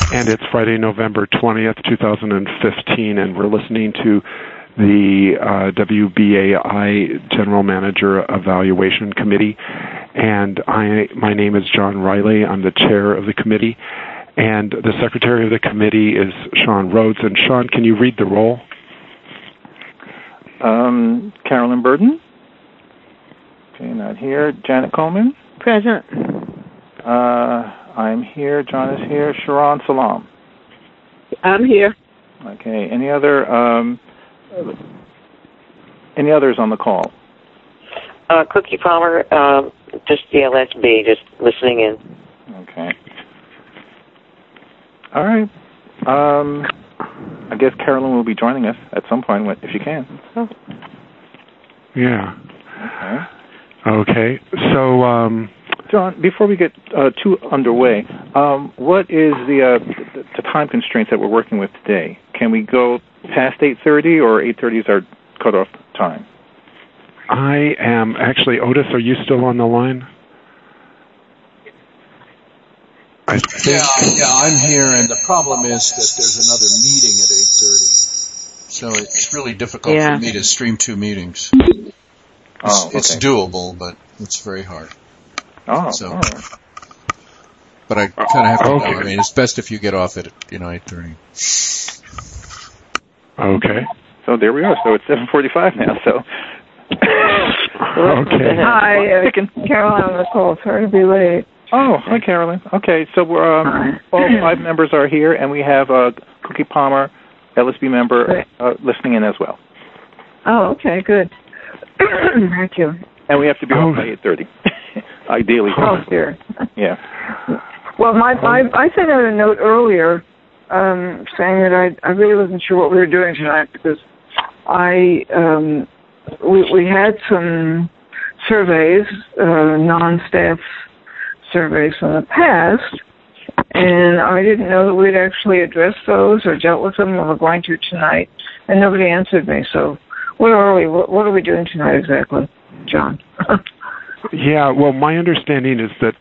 and it's Friday, November 20th, 2015, and we're listening to the WBAI General Manager Evaluation Committee, and my name is John Riley. I'm the chair of the committee, and the secretary of the committee is Sean Rhodes. And Sean, can you read the roll? Carolyn Burden. Okay, not here. Janet Coleman. Present. I'm here. John is here. Sharon Salam. I'm here. Okay. Any others on the call? Cookie Palmer, just the LSB, just listening in. Okay. All right. I guess Carolyn will be joining us at some point if she can. Oh. Yeah. Okay. So, John, before we get too underway, what is the time constraints that we're working with today? Can we go past 8:30, or 8:30 is our cutoff time? I am actually, Otis, are you still on the line? I think. Yeah, I'm here, and the problem is that there's another meeting at 8:30, so it's really difficult for me to stream two meetings. It's doable, but it's very hard. Oh, so, all right. But I kind of have to go. I mean, it's best if you get off at 8:30. Okay. So there we are. So it's 7:45 now. So. Okay. Hi, Caroline on the call. Sorry to be late. Oh, hi, Carolyn. Okay, so we're all 5 members are here, and we have Cookie Palmer, LSB member, listening in as well. Oh, okay, good. Thank you. And we have to be off by 8:30, ideally. Oh, dear. Yeah. Well, I sent out a note earlier saying that I really wasn't sure what we were doing tonight because we had some surveys, non-staff surveys from the past, and I didn't know that we'd actually addressed those or dealt with them, and we're going to tonight, and nobody answered me. So where are we? What are we doing tonight exactly, John? Yeah, well, my understanding is that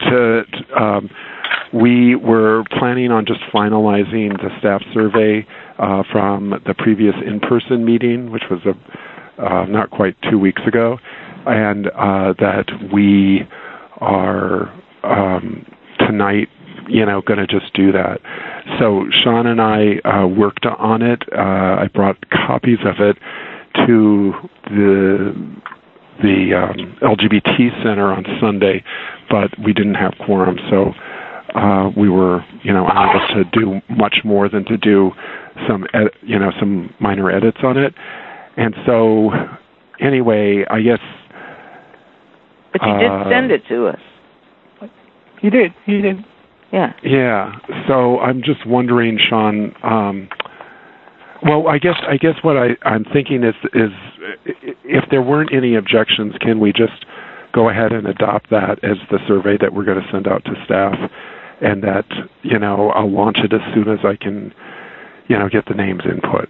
we were planning on just finalizing the staff survey from the previous in-person meeting, which was not quite 2 weeks ago, and that we are tonight, going to just do that. So Sean and I worked on it. I brought copies of it to the LGBT Center on Sunday, but we didn't have quorum, so we were, unable to do much more than to do some minor edits on it. And so, anyway, I guess. But you did send it to us. He did. Yeah. Yeah. So I'm just wondering, Sean. Well, I guess what I'm thinking is if there weren't any objections, can we just go ahead and adopt that as the survey that we're going to send out to staff, and that I'll launch it as soon as I can, get the names input.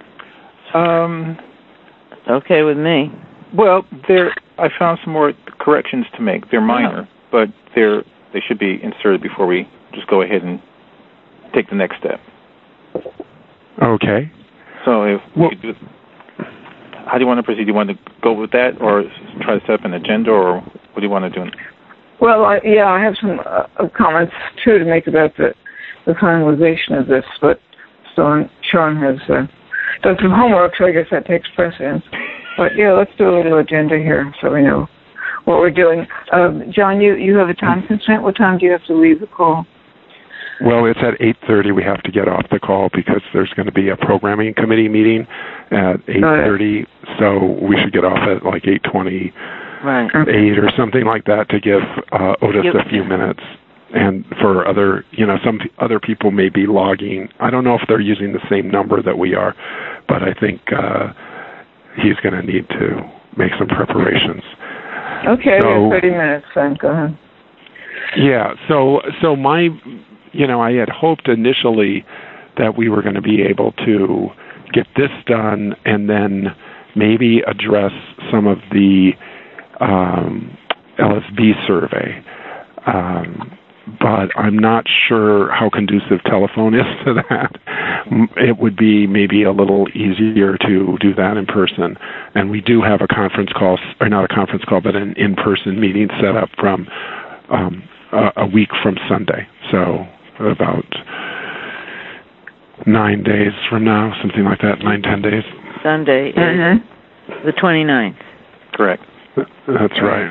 Okay with me. Well, I found some more corrections to make. They're minor, but they should be inserted before we just go ahead and take the next step. Okay. So how do you want to proceed? Do you want to go with that, or try to set up an agenda, or what do you want to do? Well, I have some comments too to make about the finalization of this, but Sean has done some homework, so I guess that takes precedence. But yeah, let's do a little agenda here so we know what we're doing. John, you have a time constraint. What time do you have to leave the call? Well, it's at 8:30. We have to get off the call because there's going to be a programming committee meeting at 8:30. So we should get off at like 8:28 or something like that to give Otis a few minutes. And for other, some other people may be logging. I don't know if they're using the same number that we are, but I think he's going to need to make some preparations. Okay, we have 30 minutes then. Go ahead. Yeah, so my, I had hoped initially that we were going to be able to get this done and then maybe address some of the LSB survey. but I'm not sure how conducive telephone is to that. It would be maybe a little easier to do that in person. And we do have a conference call, or not a conference call, but an in-person meeting set up from a week from Sunday. So about 9 days from now, something like that, 9-10 days. Sunday is the 29th. Correct. That's right.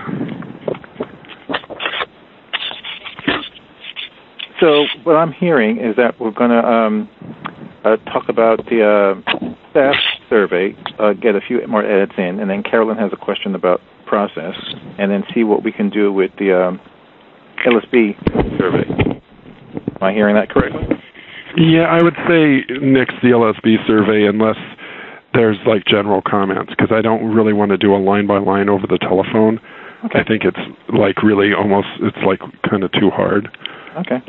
So what I'm hearing is that we're going to talk about the staff survey, get a few more edits in, and then Carolyn has a question about process, and then see what we can do with the LSB survey. Am I hearing that correctly? Yeah, I would say nix the LSB survey unless there's like general comments, because I don't really want to do a line by line over the telephone. Okay. I think it's like really almost, it's like kind of too hard. Okay.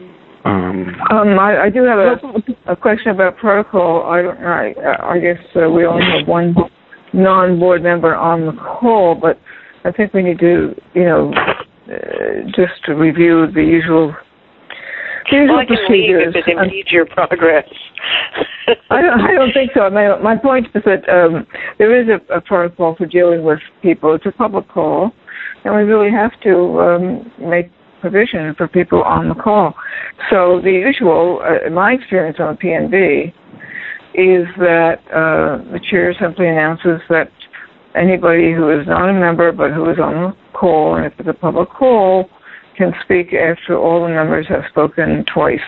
I do have a question about protocol. I guess we only have one non-board member on the call, but I think we need to, just to review the usual I can leave if it impedes your progress. I don't think so. My point is that there is a protocol for dealing with people. It's a public call, and we really have to make provision for people on the call. So the usual, in my experience on PNB, is that the chair simply announces that anybody who is not a member but who is on the call, and if it's a public call, can speak after all the members have spoken twice.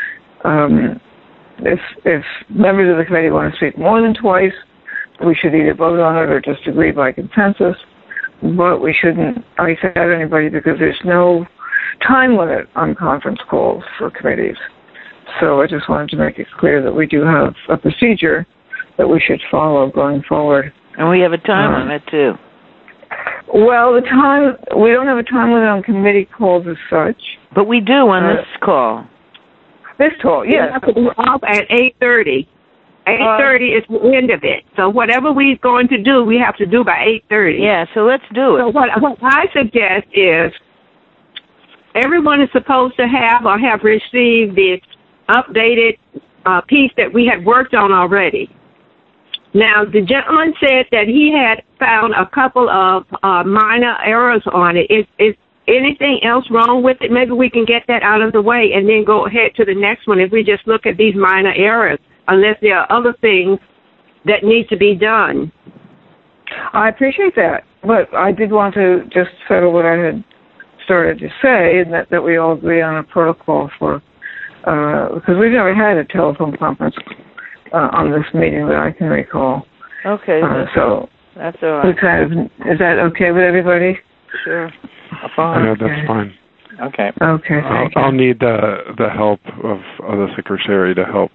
If members of the committee want to speak more than twice, we should either vote on it or just agree by consensus. But we shouldn't ice out anybody because there's no time limit on conference calls for committees. So I just wanted to make it clear that we do have a procedure that we should follow going forward. And we have a time limit, too. Well, we don't have a time limit on committee calls as such. But we do on this call. This call, yes. We have to be off at 8:30. 8:30 is the end of it. So whatever we're going to do, we have to do by 8:30. Yeah, so let's do it. So what I suggest is everyone is supposed to have or have received the updated piece that we had worked on already. Now, the gentleman said that he had found a couple of minor errors on it. Is anything else wrong with it? Maybe we can get that out of the way and then go ahead to the next one if we just look at these minor errors, unless there are other things that need to be done. I appreciate that, but I did want to just settle what I had started to say, and that we all agree on a protocol for, because we've never had a telephone conference on this meeting that I can recall. Okay. So that's all right. Is that okay with everybody? Sure. Fine. Yeah, that's fine. Okay. Okay. I'll need the help of the secretary to help,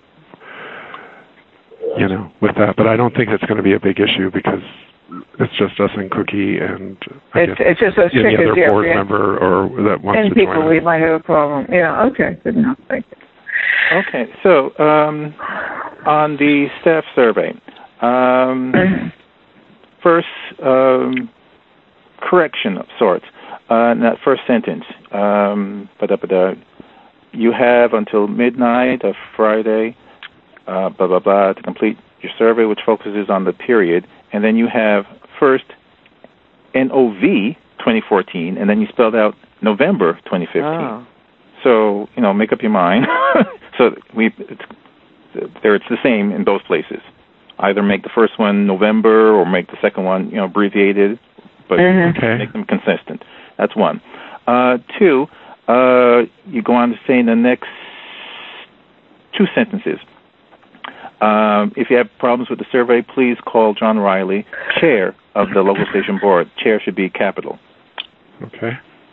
with that. But I don't think it's going to be a big issue because it's just us and Cookie and it's just us any other board member or that wants and to people join we us. might have a problem. Yeah. Okay. Good enough. Thank you. Okay. So on the staff survey, first correction of sorts. In that first sentence, you have until midnight of Friday, to complete your survey, which focuses on the period, and then you have first NOV 2014, and then you spelled out November 2015. Oh. So, make up your mind. So it's the same in both places. Either make the first one November or make the second one, abbreviated, but make them consistent. That's one. Two, you go on to say in the next two sentences, if you have problems with the survey, please call John Riley, chair of the local station board. Chair should be capital. Okay.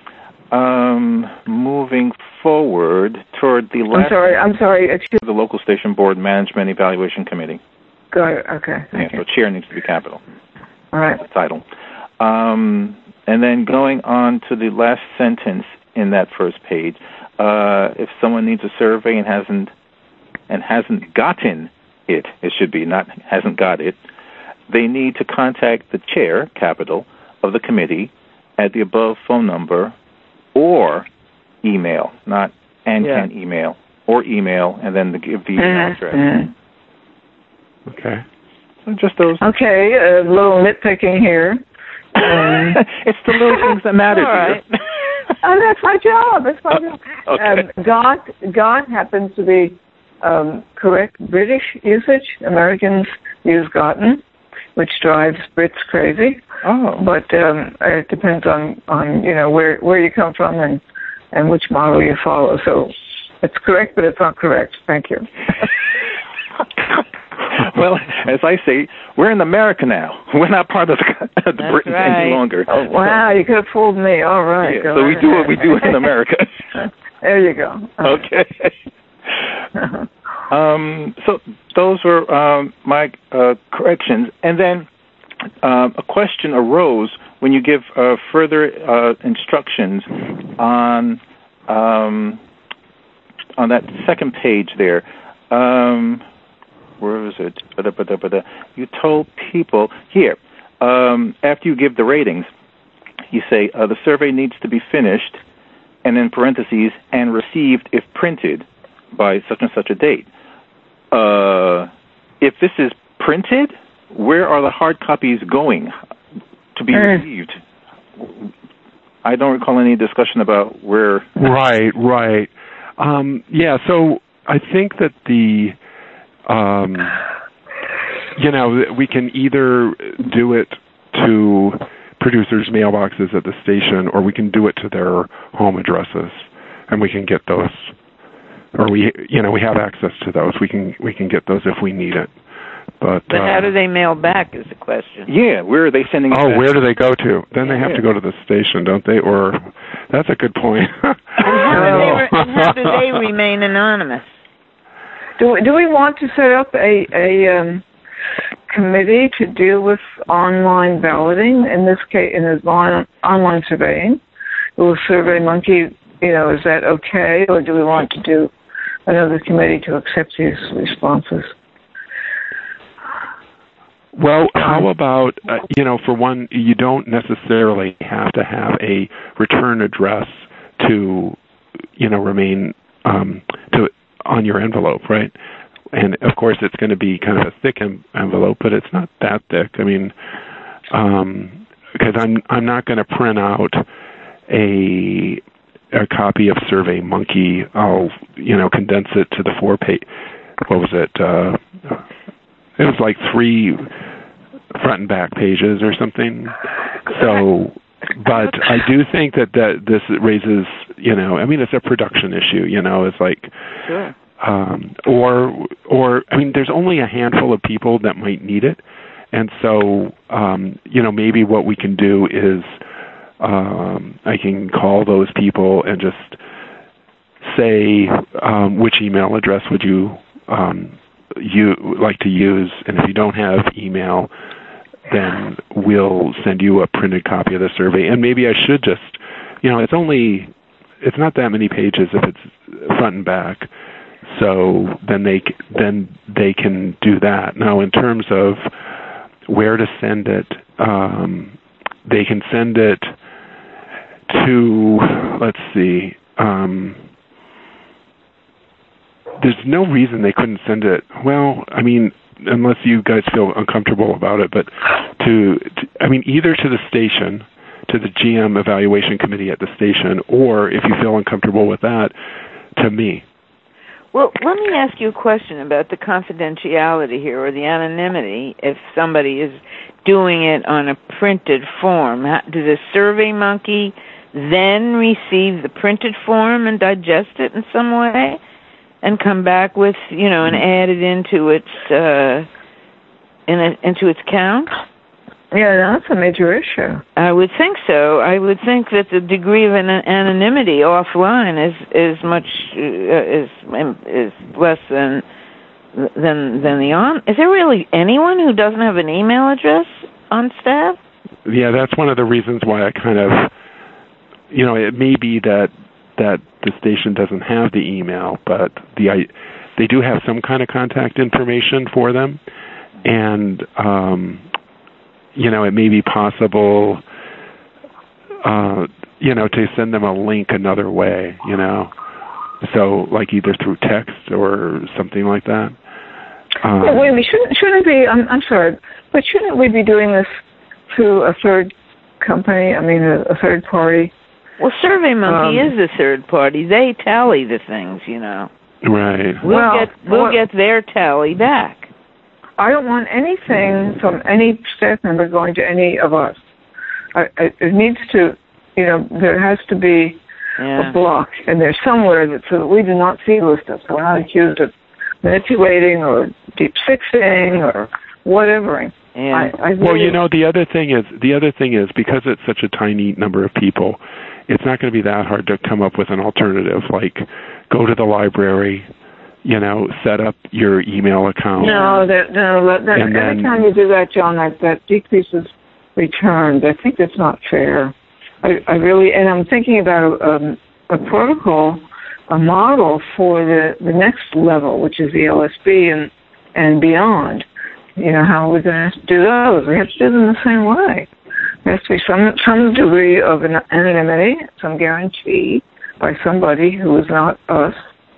Moving forward toward the last... I'm sorry. Excuse the local station board management evaluation committee. Got it. Okay. So chair needs to be capital. All right. Title. And then going on to the last sentence in that first page, if someone needs a survey and hasn't gotten it, it should be not hasn't got it, they need to contact the chair, capital, of the committee at the above phone number, or email, not and can email, or email, and then give the email address. Okay. So just those. Okay, a little nitpicking here. It's the little things that matter. Right. Oh, that's my job. That's my job. Okay. God happens to be correct British usage. Americans use gotten, which drives Brits crazy. Oh. But it depends on where you come from and which model you follow. So it's correct, but it's not correct. Thank you. Well, as I say, we're in America now. We're not part of the Britain any longer. Oh, wow, you could have fooled me. All right. Yeah, so we do what we do in America. There you go. Okay. So those were my corrections. And then a question arose when you give further instructions on that second page there. Where was it? You told people here, after you give the ratings, you say the survey needs to be finished, and in parentheses, and received if printed by such and such a date. If this is printed, where are the hard copies going to be received? I don't recall any discussion about where. Right. So I think that we can either do it to producers' mailboxes at the station, or we can do it to their home addresses, and we can get those. Or we have access to those. We can get those if we need it. But how do they mail back is the question. Yeah, where are they sending it back? Where do they go to? Then they have to go to the station, don't they? Or that's a good point. And how do they remain anonymous? Do we want to set up a committee to deal with online balloting? In this case, in this online surveying, will SurveyMonkey, is that okay, or do we want to do another committee to accept these responses? Well, how about, for one, you don't necessarily have to have a return address to, remain on your envelope, right? And, of course, it's going to be kind of a thick envelope, but it's not that thick. I mean, because I'm not going to print out a copy of SurveyMonkey. I'll, condense it to the 4-page. What was it? It was like 3 front and back pages or something. So, but I do think that this raises, it's a production issue. It's like, sure. Or there's only a handful of people that might need it, and so maybe what we can do is I can call those people and just say which email address would you like to use, and if you don't have email, then we'll send you a printed copy of the survey. And maybe I should just, it's not that many pages if it's front and back, so then they can do that. Now, in terms of where to send it, they can send it to, let's see, there's no reason they couldn't send it. Well, unless you guys feel uncomfortable about it, but either to the station, to the GM evaluation committee at the station, or if you feel uncomfortable with that, to me. Well, let me ask you a question about the confidentiality here, or the anonymity, if somebody is doing it on a printed form. Does the SurveyMonkey then receive the printed form and digest it in some way? And come back with, and add it into its into its count? Yeah, that's a major issue. I would think so. I would think that the degree of anonymity offline is much is less than the on. Is there really anyone who doesn't have an email address on staff? Yeah, that's one of the reasons why I kind of, it may be that the station doesn't have the email, but they do have some kind of contact information for them, and it may be possible to send them a link another way, so like either through text or something like that. Wait a minute, shouldn't be, I'm sorry, but shouldn't we be doing this through a third company, a third party? Well, SurveyMonkey is a third party. They tally the things, Right. We'll get their tally back. I don't want anything from any staff member going to any of us. It needs to, there has to be a block, and there's somewhere so that we do not see this stuff, so we're not accused of manipulating or deep sixing or whatevering. Yeah. Well, the other thing is because it's such a tiny number of people, it's not going to be that hard to come up with an alternative, like go to the library, set up your email account. Every time you do that, John, that decreases returns. I think that's not fair. I really, and I'm thinking about a protocol, a model for the next level, which is the LSB and beyond. How are we going to do those? We have to do them the same way. There has to be some degree of anonymity, some guarantee by somebody who is not us,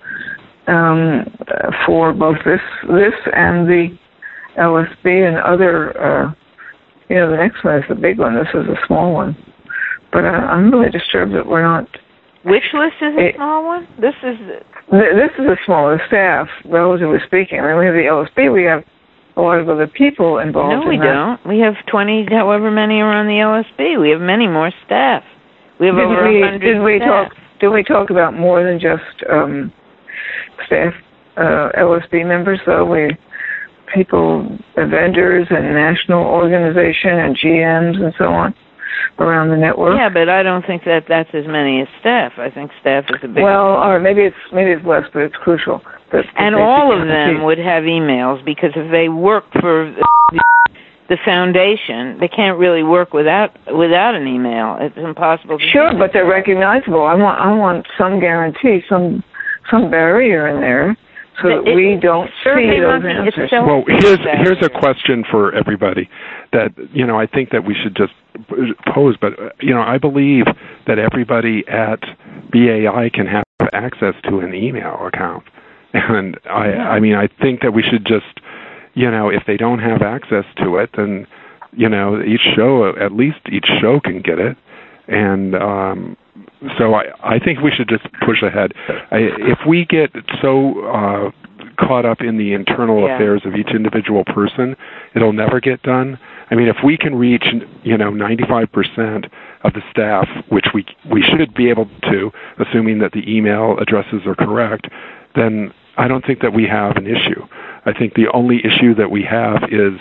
for both this and the LSB and other. The next one is the big one. This is a small one. But I'm really disturbed that we're not. Which list is a small one? This is a smaller staff, relatively speaking. We have the LSB. We have a lot of other people involved. No, we don't. We have 20, however many are on the LSB. We have many more staff. We have over 100 staff. Did we talk about more than just staff, LSB members, though? People, vendors, and national organization, and GMs, and so on, around the network. Yeah, but I don't think that's as many as staff. I think staff is a big. Well, or maybe it's less, but it's crucial. And all of them would have emails, because if they work for the foundation, they can't really work without an email. It's impossible to Sure, but they're recognizable. I want some guarantee, some barrier in there, so that we don't see those answers. Well, here's a question for everybody that I think that we should just pose, but I believe that everybody at BAI can have access to an email account. And I think that we should just, if they don't have access to it, then, at least each show can get it. And so I think we should just push ahead. If we get so caught up in the internal affairs of each individual person, it'll never get done. If we can reach, 95% of the staff, which we should be able to, assuming that the email addresses are correct, then I don't think that we have an issue. I think the only issue that we have is,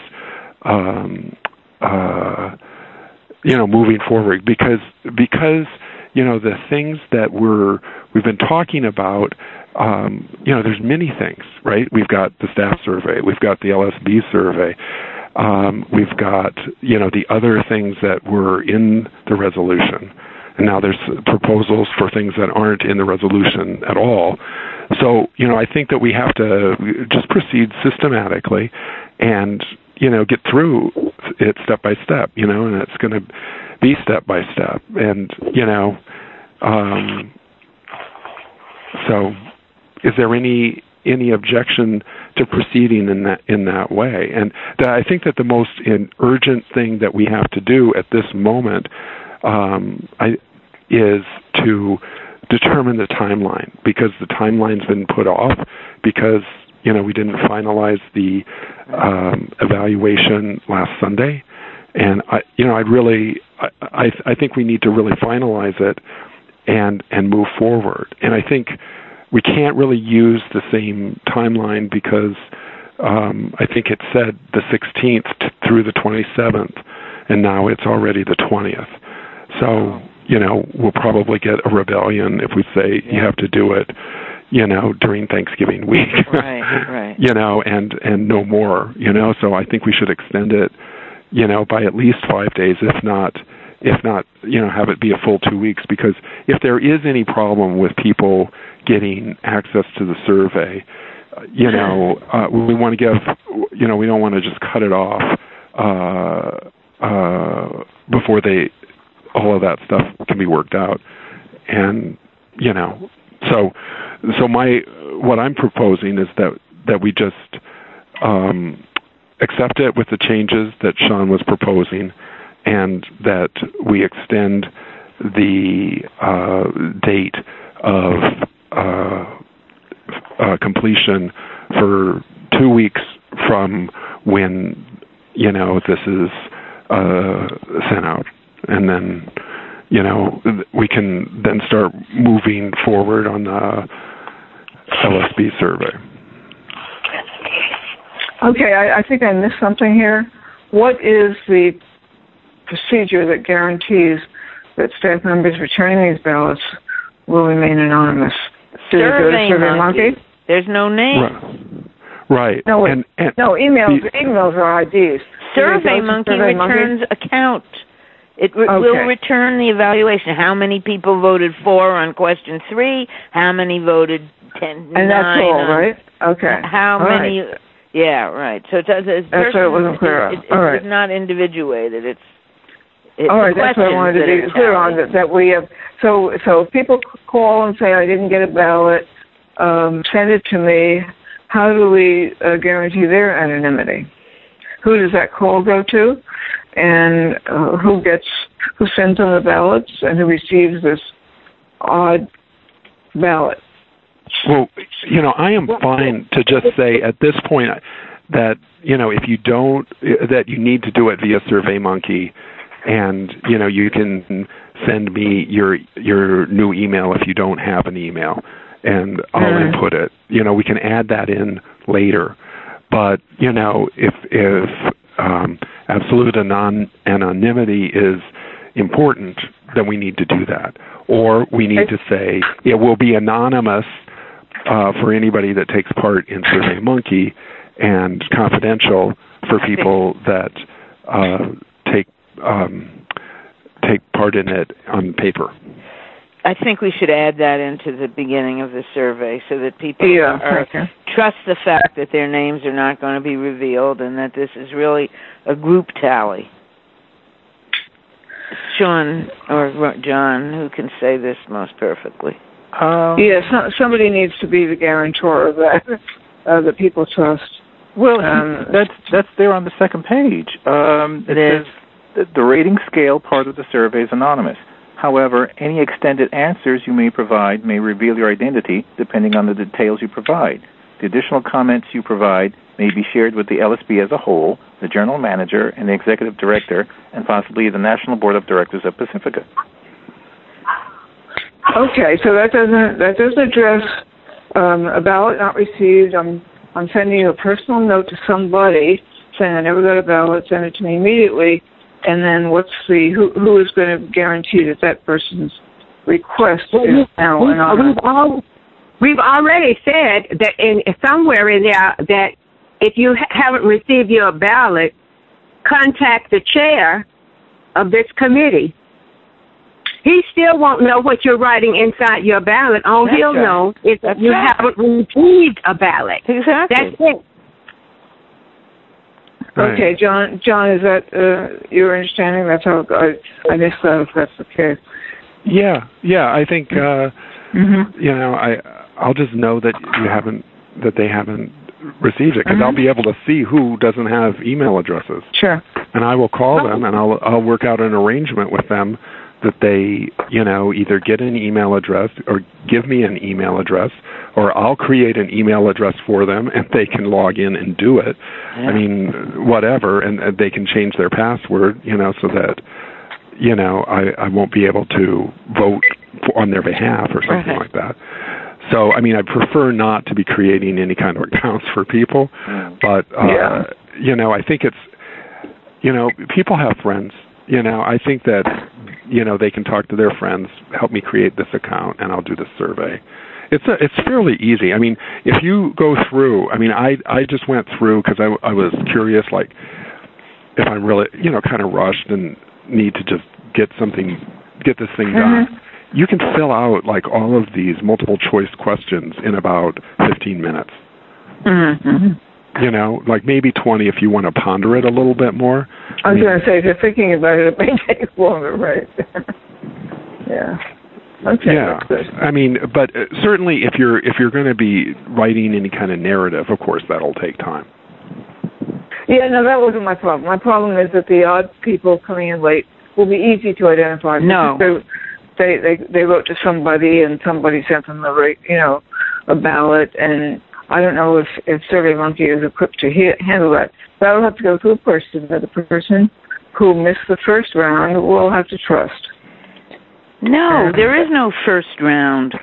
moving forward, because the things that we've been talking about, there's many things, right? We've got the staff survey, we've got the LSB survey, we've got the other things that were in the resolution, and now there's proposals for things that aren't in the resolution at all. So, I think that we have to just proceed systematically and, get through it step by step, and it's going to be step by step. And, so is there any objection to proceeding in that way? And I think that the most urgent thing that we have to do at this moment is to determine the timeline, because the timeline's been put off because we didn't finalize the evaluation last Sunday, and I think we need to really finalize it and move forward. And I think we can't really use the same timeline because I think it said the 16th through the 27th, and now it's already the 20th. So we'll probably get a rebellion if we say you have to do it, during Thanksgiving week, right. And no more, So I think we should extend it, by at least 5 days, if not, have it be a full 2 weeks. Because if there is any problem with people getting access to the survey, we want to give, we don't want to just cut it off before they all of that stuff can be worked out. And, so what I'm proposing is that we just accept it with the changes that Sean was proposing, and that we extend the date of completion for 2 weeks from when, this is sent out. And then, we can then start moving forward on the LSB survey. Okay, I think I missed something here. What is the procedure that guarantees that staff members returning these ballots will remain anonymous? Survey Monkey. There's no name. Right. No, emails are IDs. Survey Monkey returns a count. It will return the evaluation. How many people voted for on question 3? How many voted 10? And that's all, right? Okay. How many? Right. Yeah, right. So that's what it wasn't clear. It's not individuated. It's all right. That's what I wanted to be clear on. That we have. So if people call and say I didn't get a ballot, send it to me. How do we guarantee their anonymity? Who does that call go to? And who sends them the ballots, and who receives this odd ballot? Well, I am fine to just say at this point that, if you don't, that you need to do it via SurveyMonkey, and, you can send me your new email if you don't have an email, and I'll input it. We can add that in later. But, if absolute anonymity is important, then we need to do that. Or we need to say it will be anonymous for anybody that takes part in SurveyMonkey, and confidential for people that take part in it on paper. I think we should add that into the beginning of the survey so that people trust the fact that their names are not going to be revealed and that this is really a group tally. Sean or John, who can say this most perfectly? Yes, somebody needs to be the guarantor of that, that people trust. Well, that's there on the second page. It says the rating scale part of the survey is anonymous. However, any extended answers you may provide may reveal your identity depending on the details you provide. The additional comments you provide may be shared with the LSB as a whole, the general manager, and the executive director, and possibly the National Board of Directors of Pacifica. Okay, so that doesn't address a ballot not received. I'm sending you a personal note to somebody saying I never got a ballot. Send it to me immediately. And then who is going to guarantee that person's request is now anonymous? We've already said that somewhere in there that if you haven't received your ballot, contact the chair of this committee. He still won't know what you're writing inside your ballot. All he'll know is that you haven't received a ballot. Exactly. That's it. Right. Okay, John, is that your understanding? That's how I missed that. If that's the case. Yeah. I think I'll just know that they haven't received it, because I'll be able to see who doesn't have email addresses. Sure. And I will call them, and I'll work out an arrangement with them that they, either get an email address or give me an email address, or I'll create an email address for them and they can log in and do it. Yeah. I mean, whatever, and they can change their password, so that, I won't be able to vote on their behalf or something like that. So, I mean, I prefer not to be creating any kind of accounts for people, but, I think it's, people have friends. I think that, they can talk to their friends, help me create this account, and I'll do the survey. It's fairly easy. I mean, if you go through, I just went through because I was curious, like, if I'm really, kind of rushed and need to just get this thing done. You can fill out, like, all of these multiple choice questions in about 15 minutes. like maybe 20 if you want to ponder it a little bit more. I was going to say, if you're thinking about it, it may take longer, right? Yeah. Okay. Yeah. But certainly if you're going to be writing any kind of narrative, of course that'll take time. Yeah, no, that wasn't my problem. My problem is that the odd people coming in late will be easy to identify. No. They wrote to somebody and somebody sent them a ballot, and I don't know if SurveyMonkey is equipped to handle that. That'll have to go through a person that the person who missed the first round will have to trust. No, there is no first round.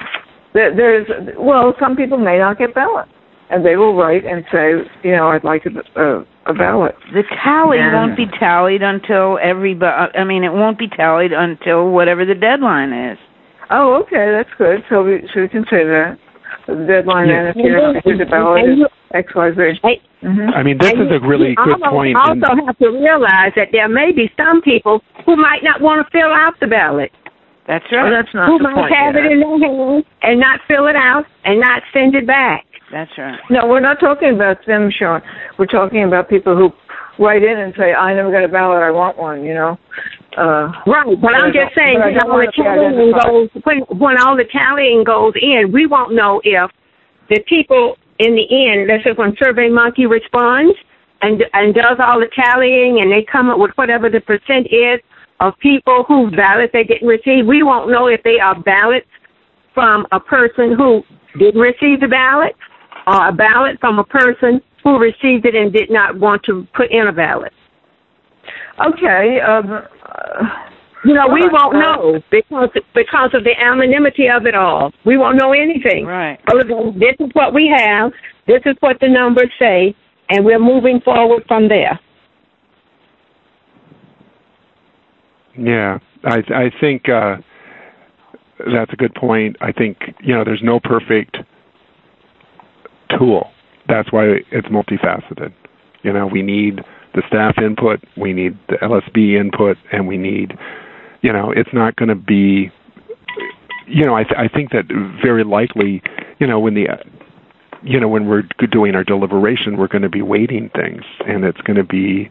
Some people may not get ballots, and they will write and say, I'd like a ballot. The tally won't be tallied until it won't be tallied until whatever the deadline is. Oh, okay, that's good. So we can say that. The deadline, and if the ballot is XYZ. This is a really good point. You also have to realize that there may be some people who might not want to fill out the ballot. That's right. Well, that's not who the might point have it in their hand and not fill it out and not send it back. That's right. No, we're not talking about them, Sean. We're talking about people who write in and say, I never got a ballot, I want one, Right, but I'm just saying, when all the tallying goes in, we won't know if the people in the end, let's say when SurveyMonkey responds and does all the tallying and they come up with whatever the percent is of people whose ballots they didn't receive, we won't know if they are ballots from a person who didn't receive the ballot or a ballot from a person who received it and did not want to put in a ballot. Okay. We won't know because of the anonymity of it all. We won't know anything. Right. Other than this is what we have, this is what the numbers say, and we're moving forward from there. Yeah, I think that's a good point. I think, there's no perfect tool. That's why it's multifaceted. We need the staff input, we need the LSB input, and we need, it's not going to be, I think that very likely, when we're doing our deliberation, we're going to be weighting things, and it's going to be,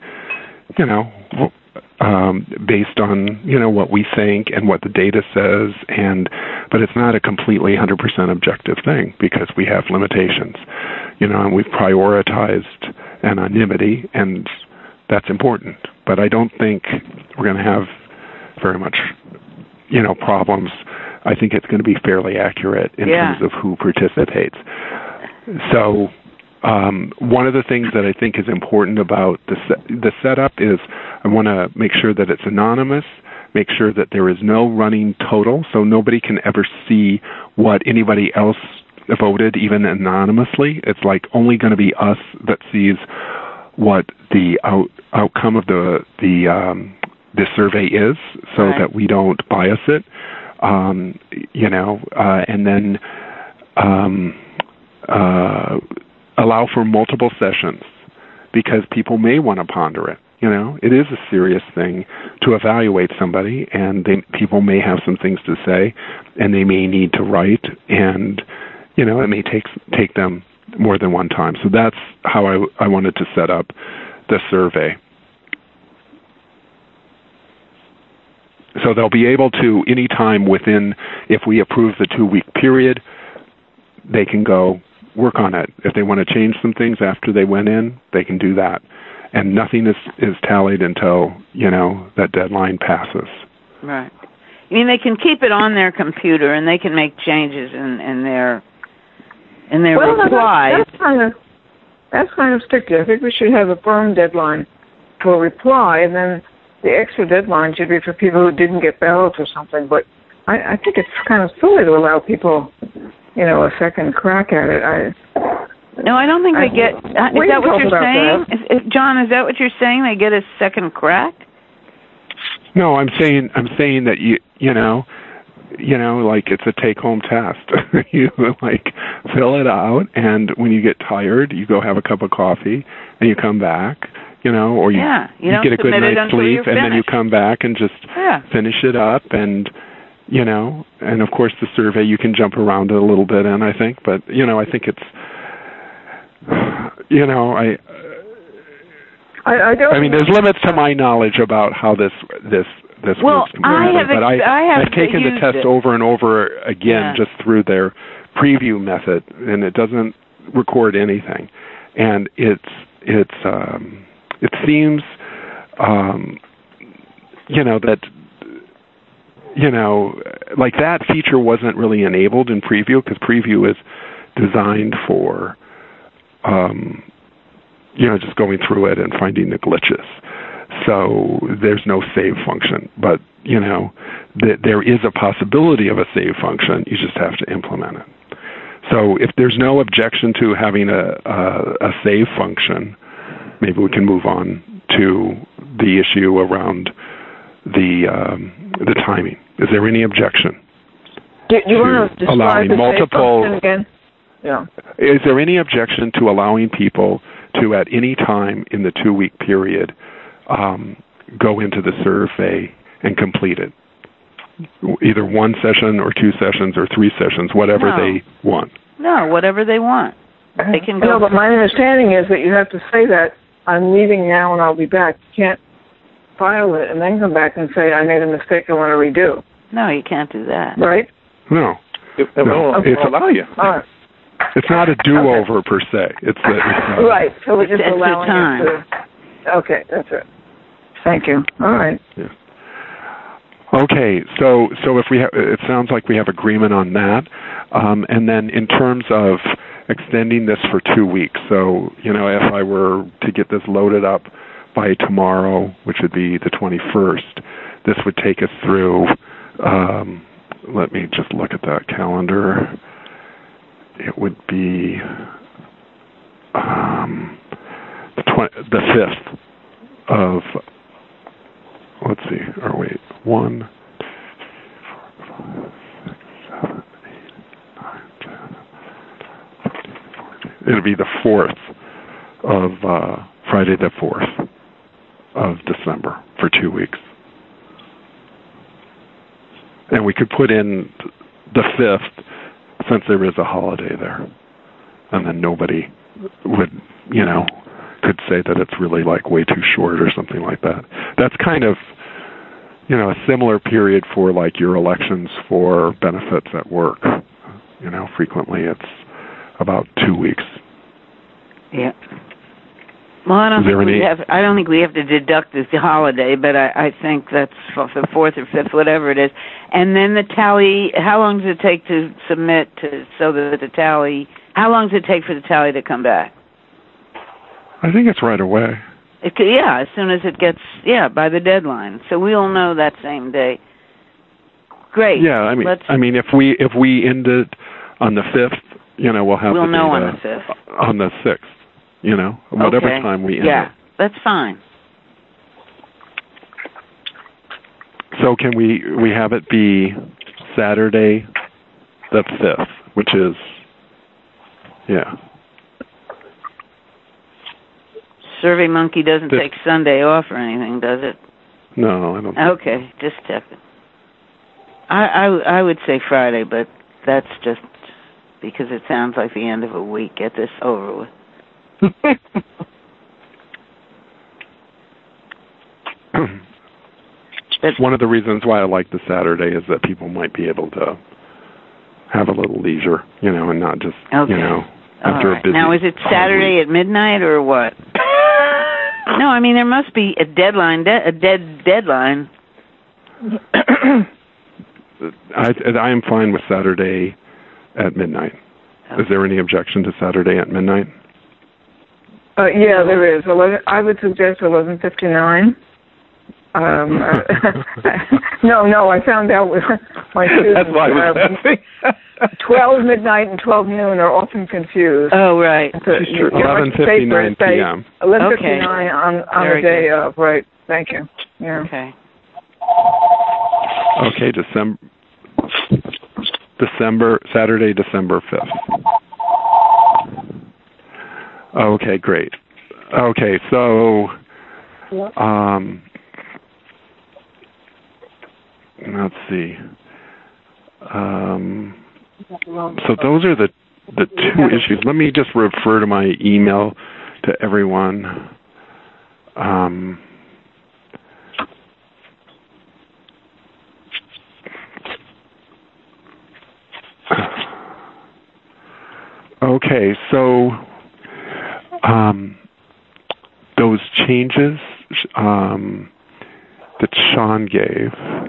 based on, what we think and what the data says, but it's not a completely 100% objective thing because we have limitations, and we've prioritized anonymity, and that's important. But I don't think we're going to have very much, problems. I think it's going to be fairly accurate in terms of who participates. So one of the things that I think is important about the setup is I want to make sure that it's anonymous, make sure that there is no running total, so nobody can ever see what anybody else voted, even anonymously. It's like only going to be us that sees what the outcome of the survey is, so that we don't bias it, and then allow for multiple sessions because people may want to ponder it. It is a serious thing to evaluate somebody, and people may have some things to say, and they may need to write, and it may take them more than one time. So that's how I wanted to set up the survey. So they'll be able to, any time within, if we approve the 2-week period, they can go work on it. If they want to change some things after they went in, they can do that. And nothing is tallied until, that deadline passes. Right. They can keep it on their computer and they can make changes in their replies. That's kind of sticky. I think we should have a firm deadline for reply, and then the extra deadline should be for people who didn't get ballots or something. But I think it's kind of silly to allow people, a second crack at it. No, I don't think they get. Is that what you're saying, John? Is that what you're saying? They get a second crack? No, I'm saying that like it's a take-home test. You fill it out, and when you get tired, you go have a cup of coffee, and you come back. Or you get a good night's sleep, and then you come back and just finish it up, and and of course the survey you can jump around it a little bit in, I think, but I think it's I mean, there's limits to my knowledge about how this works. I've taken the test over and over again just through their preview method, and it doesn't record anything. And it seems like that feature wasn't really enabled in preview, because preview is designed for just going through it and finding the glitches. So there's no save function, but there is a possibility of a save function. You just have to implement it. So if there's no objection to having a save function, maybe we can move on to the issue around the timing. Is there any objection? Do you want to describe the multiple save function again? Yeah. Is there any objection to allowing people to, at any time in the 2-week period, go into the survey and complete it? Either 1 session or 2 sessions or 3 sessions, whatever they want. No, whatever they want. They can go. No, but my understanding is that you have to say that I'm leaving now and I'll be back. You can't file it and then come back and say, I made a mistake, I want to redo. No, you can't do that. Right? No. It won't allow you. All right. It's not a do-over per se. It's right. So we're just allowing time. it to. Okay, that's it. Thank you. All right. Yeah. Okay. So if it sounds like we have agreement on that, and then in terms of extending this for 2 weeks. So if I were to get this loaded up by tomorrow, which would be the 21st, this would take us through. Let me just look at that calendar. It would be the 5th of, let's see, 1, 2, 3, 4, 5, 6, 7, 8, 9, 10, 13, 14. It'll be the 4th of, Friday the 4th of December for 2 weeks. And we could put in the 5th, since there is a holiday there, and then nobody would, could say that it's really like way too short or something like that. That's kind of, a similar period for like your elections for benefits at work. Frequently it's about 2 weeks. Yeah. Well, I don't think we have to deduct this holiday, but I think that's for the 4th or 5th, whatever it is. And then the tally, how long does it take to submit how long does it take for the tally to come back? I think it's right away. As soon as it gets, by the deadline. So we'll know that same day. Great. Yeah, I mean, if we end it on the 5th, we'll know on the 5th. On the 6th. Whatever time we end it. Yeah, that's fine. So can we have it be Saturday the 5th, which is, SurveyMonkey doesn't take Sunday off or anything, does it? No, I don't. Okay, just checking. I would say Friday, but that's just because it sounds like the end of a week. Get this over with. One of the reasons why I like the Saturday is that people might be able to have a little leisure, and not just, after a busy. Now, is it Saturday at midnight or what? No, I mean, there must be a deadline, a dead deadline. I am fine with Saturday at midnight. Okay. Is there any objection to Saturday at midnight? Yeah, there is. I would suggest 11:59. No, I found out with my students. That's why I was laughing. 12 midnight and 12 noon are often confused. Oh, right. So 11:59 p.m. 11:59 on the day of. Right. Thank you. Yeah. Okay. Okay, Saturday, December 5th. Okay, great. Okay, so let's see. So those are the the two issues. Let me just refer to my email to everyone. Okay, so those changes that Sean gave,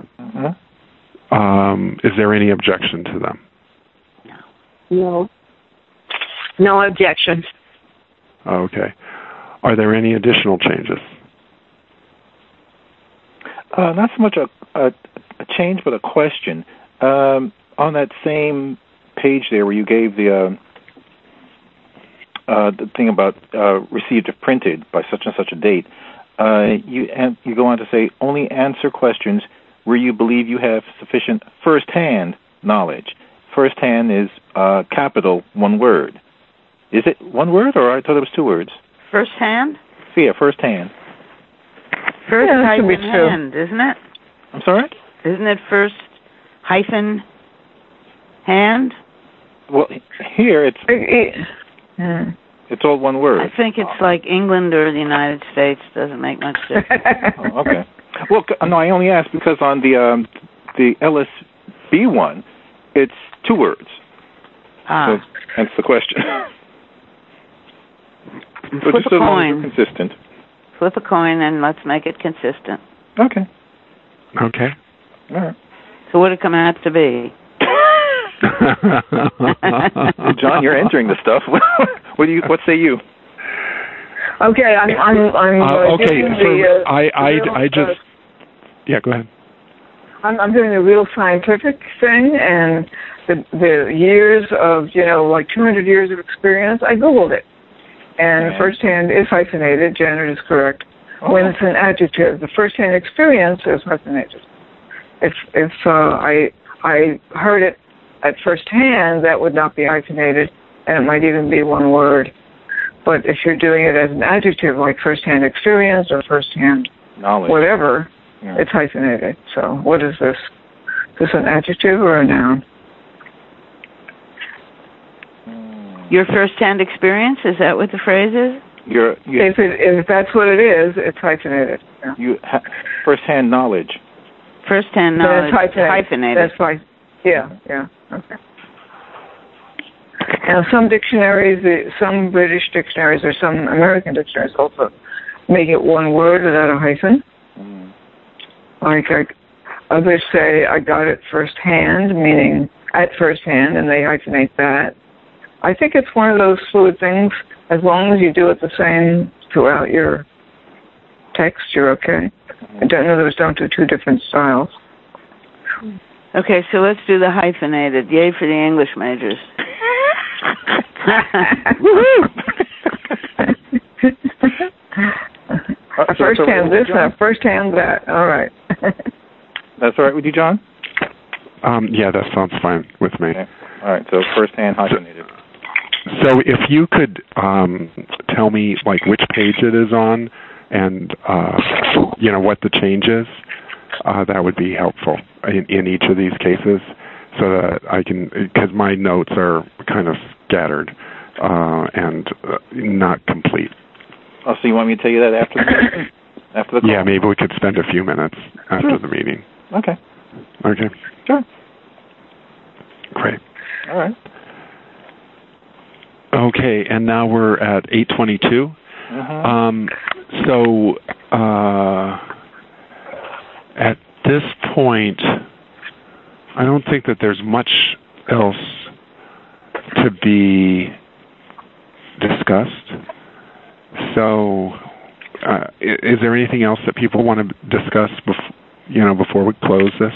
is there any objection to them? No. No objection. Okay. Are there any additional changes? Not so much a change, but a question. On that same page there where you gave the thing about received if printed by such and such a date, you go on to say, only answer questions where you believe you have sufficient first-hand knowledge. First-hand is capital, one word. Is it one word, or I thought it was two words? First-hand? Yeah, first-hand. First hyphen hand, isn't it? I'm sorry? Isn't it first hyphen hand? Well, here it's all one word. I think it's like England or the United States. Doesn't make much difference. Oh, okay. Well, no, I only asked because on the LSB one, it's two words. So that's the question. Flip a coin. Consistent. Flip a coin and let's make it consistent. Okay. Okay. All right. So what did it come out to be? John, you're entering the stuff. What say you? Okay, I'm okay. doing yeah, go ahead. I'm doing the real scientific thing, and the years of, like 200 years of experience, I Googled it. And first-hand is hyphenated. Janet is correct. When it's an adjective, the first-hand experience is hyphenated. If I heard it at first-hand, that would not be hyphenated, and it might even be one word. But if you're doing it as an adjective, like first-hand experience or first-hand knowledge, whatever, it's hyphenated. So what is this? Is this an adjective or a noun? Your first-hand experience, is that what the phrase is? If that's what it is, it's hyphenated. Yeah. First-hand knowledge. First-hand knowledge, hyphenated. That's right. Yeah. Okay. Now, some dictionaries, some British dictionaries or some American dictionaries also make it one word without a hyphen. Like others say, I got it first-hand, meaning at first-hand, and they hyphenate that. I think it's one of those fluid things. As long as you do it the same throughout your text, you're okay. In other words, don't do two different styles. Okay, so let's do the hyphenated. Yay for the English majors. First-hand this and first-hand that. All right. That's all right with you, John? Yeah, that sounds fine with me. Okay. All right, so first-hand hyphenated. So if you could tell me which page it is on and what the change is, that would be helpful in each of these cases, so that I can, because my notes are kind of scattered and not complete. Oh, so you want me to tell you that after the call? Yeah, maybe we could spend a few minutes after the meeting. Okay. Okay. Sure. Great. All right. Okay, and now we're at 8:22. So at this point, I don't think that there's much else to be discussed. So is there anything else that people want to discuss before we close this?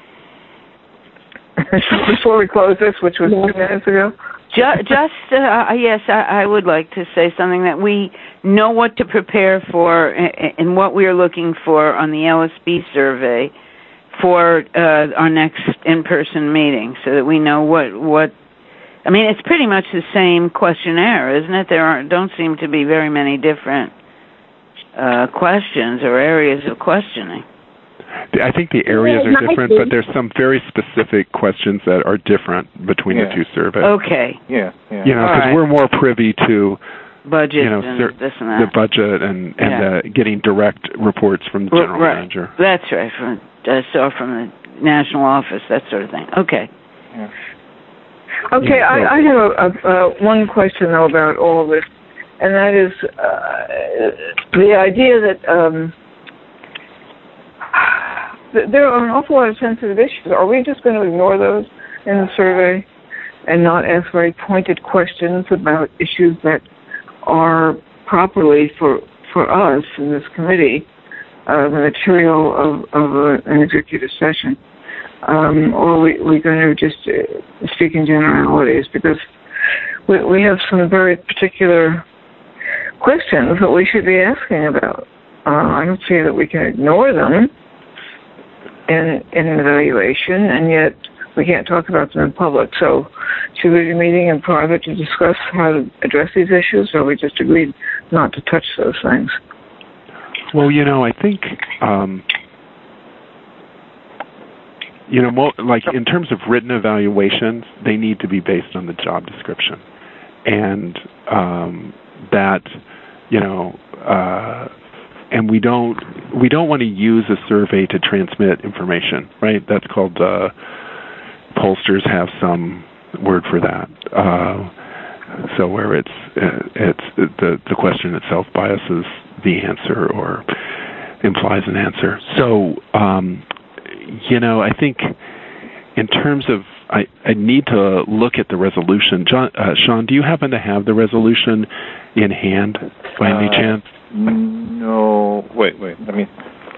Before we close this, which was 2 minutes ago? Yes, I would like to say something that we know what to prepare for and what we are looking for on the LSB survey for our next in-person meeting, so that we know what. I mean, it's pretty much the same questionnaire, isn't it? There don't seem to be very many different questions or areas of questioning. I think the areas are different, but there's some very specific questions that are different between the two surveys. Okay. Yeah. Because we're more privy to budget and this and that. The budget and getting direct reports from the general manager. That's right. From the national office, that sort of thing. Okay. Yeah. Okay, I have one question, though, about all of this, and that is the idea that there are an awful lot of sensitive issues. Are we just going to ignore those in the survey and not ask very pointed questions about issues that are properly for us in this committee, the material of an executive session? Or are we going to just speak in generalities? Because we have some very particular questions that we should be asking about. I don't see that we can ignore them in an evaluation, and yet we can't talk about them in public. So should we be meeting in private to discuss how to address these issues, or we just agreed not to touch those things? Well, I think... like in terms of written evaluations, they need to be based on the job description, and and we don't want to use a survey to transmit information, right? That's called pollsters have some word for that. So where it's the question itself biases the answer or implies an answer. So. I think in terms of, I need to look at the resolution. Sean, do you happen to have the resolution in hand by any chance? No. Wait. Let me.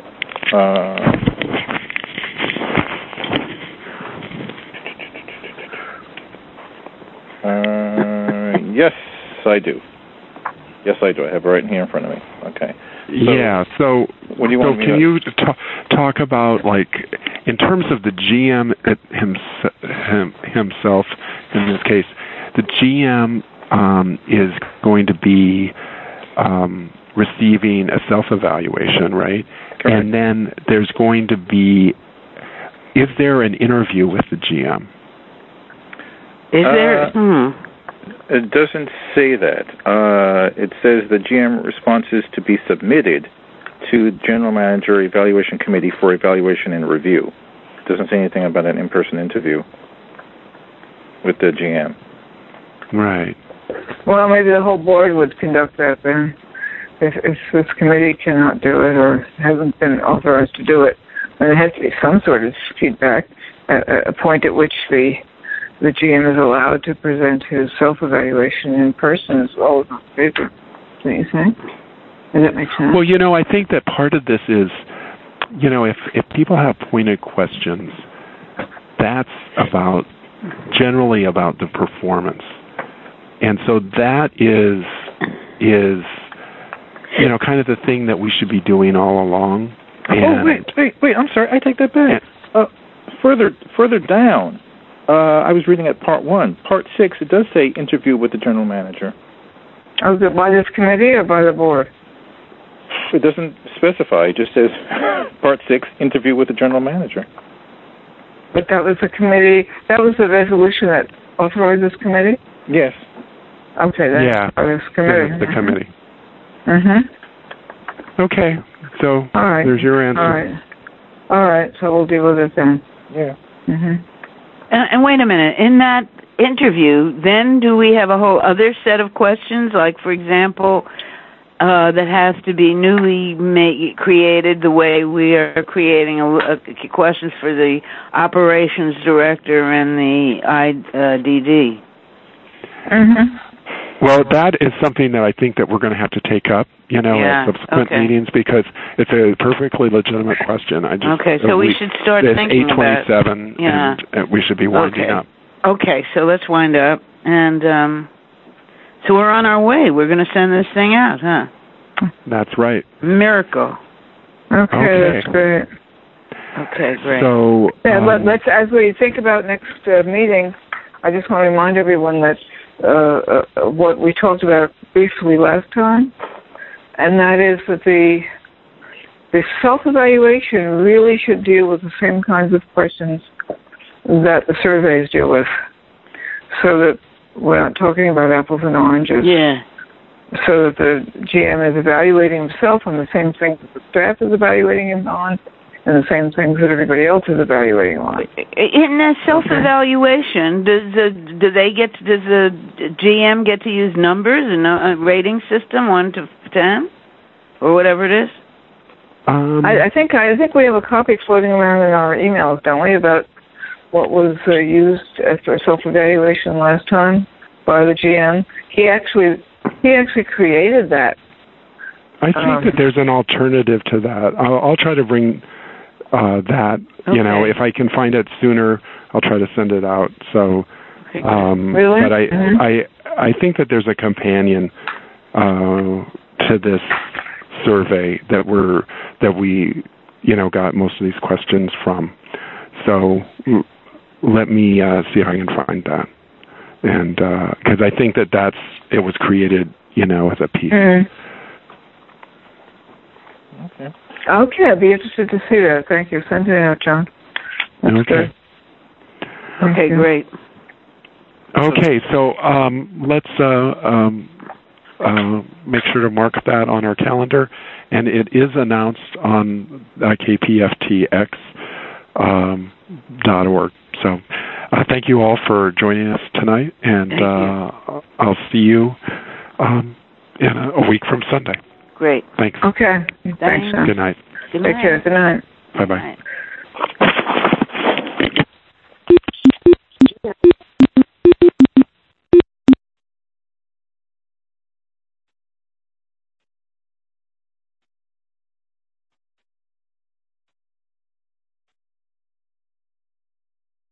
Yes, I do. I have it right here in front of me. Okay. So what do you want me can you talk about, like, in terms of the GM himself, in this case, the GM is going to be receiving a self-evaluation, right? Correct. And then there's going to be, is there an interview with the GM? Is there? It doesn't say that. It says the GM responses to be submitted to General Manager Evaluation Committee for evaluation and review. It doesn't say anything about an in-person interview with the GM. Right. Well, maybe the whole board would conduct that then. If this committee cannot do it or hasn't been authorized to do it, then there has to be some sort of feedback, a point at which the GM is allowed to present his self-evaluation in person as well as on paper. Don't you think? Does that make sense? Well, I think that part of this is, if people have pointed questions, that's generally about the performance. And so that is kind of the thing that we should be doing all along. Wait, I'm sorry, I take that back. Further down, I was reading at Part 1. Part 6, it does say interview with the General Manager. Oh, is it by this committee or by the board? It doesn't specify. It just says Part 6, interview with the General Manager. But that was the committee, that was the resolution that authorized this committee? Yes. Okay, that's this committee. The committee. Mm-hmm. Okay, so all right. There's your answer. All right, so we'll deal with it then. Yeah. Mm-hmm. And wait a minute, in that interview, then do we have a whole other set of questions, like, for example, that has to be newly created the way we are creating questions for the operations director and the IDD? Mm-hmm. Well, that is something that I think that we're going to have to take up, at subsequent meetings, because it's a perfectly legitimate question. So we should start thinking about it. It's 8:27, and we should be winding up. Okay, so let's wind up. And so we're on our way. We're going to send this thing out, huh? That's right. Miracle. Okay, that's great. Okay, great. So let's, as we think about next meeting, I just want to remind everyone that what we talked about briefly last time, and that is that the the self-evaluation really should deal with the same kinds of questions that the surveys deal with, so that we're not talking about apples and oranges. Yeah. So that the GM is evaluating himself on the same things that the staff is evaluating him on, and the same things that everybody else is evaluating on. In that self-evaluation, does the GM get to use numbers and a rating system, 1 to 10, or whatever it is? I think we have a copy floating around in our emails, don't we, about what was used for self-evaluation last time by the GM. He actually created that. I think that there's an alternative to that. I'll try to bring that. Okay. If I can find it sooner, I'll try to send it out. So, really? But I think that there's a companion to this survey that we got most of these questions from. So let me see if I can find that, and because I think that it was created, as a piece. Okay, I'd be interested to see that. Thank you. Send it out, John. That's okay. Good. Okay, great. Okay, so let's make sure to mark that on our calendar, and it is announced on kpftx.org. So thank you all for joining us tonight, and I'll see you in a week from Sunday. Great. Thanks. Okay. Thanks. Good night. Good night. Take care. Good night. Bye-bye.